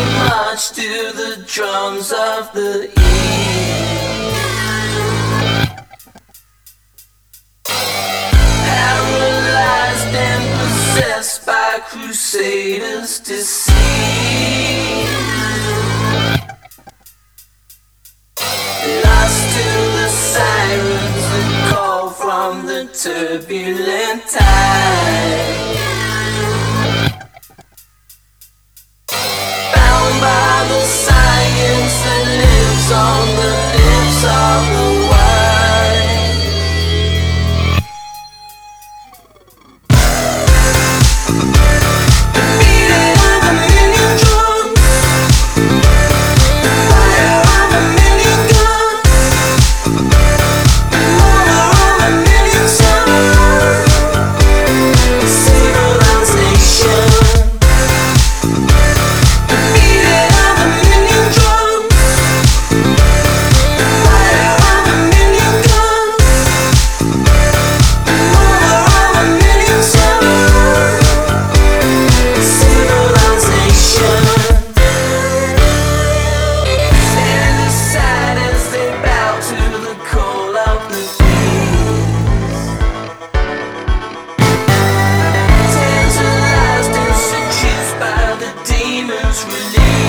march to the drums of the east. Paralyzed and possessed by crusaders to see. Lost to the sirens that call from the turbulent tide. Bound by the science that lives on the lips of the wise. The beating of a million drums, the fire of a million guns, the murmur of a million suns, civilization. The beating of a million drums, the fire of a million guns, the murmur of a million suns, civilization. Stand aside as they bow to the call of the beast. Tantalized and seduced by the demons released.